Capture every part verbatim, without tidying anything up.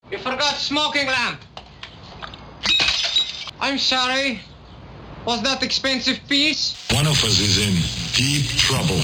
You forgot smoking lamp. I'm sorry. Was that expensive piece? One of us is in deep trouble.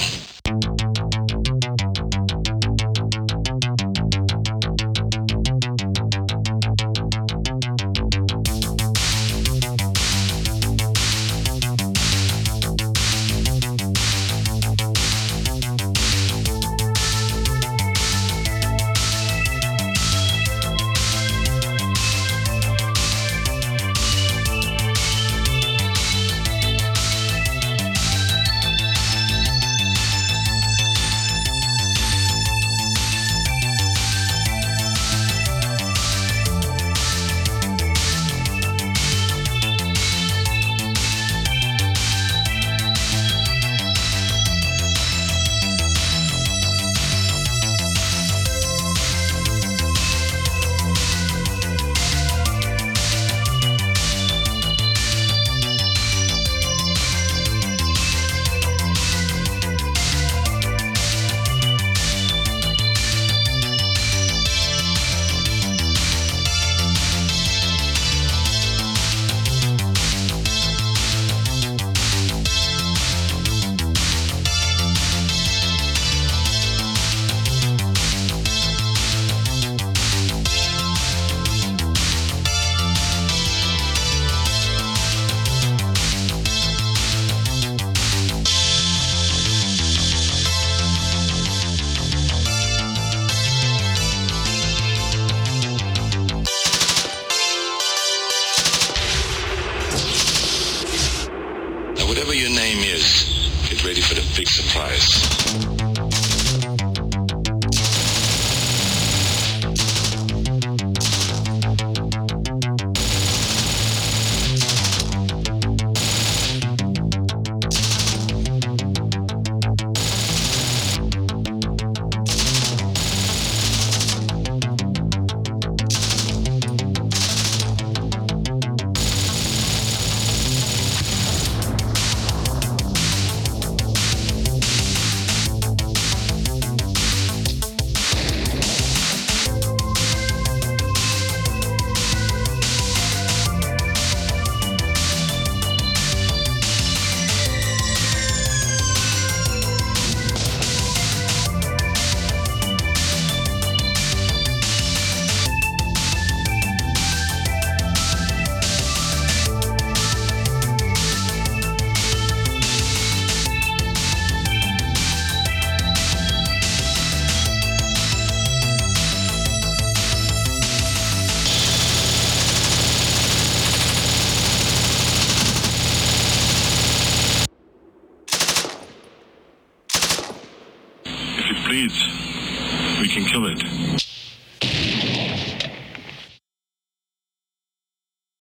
Whatever your name is, get ready for the big surprise. If it bleeds, we can kill it.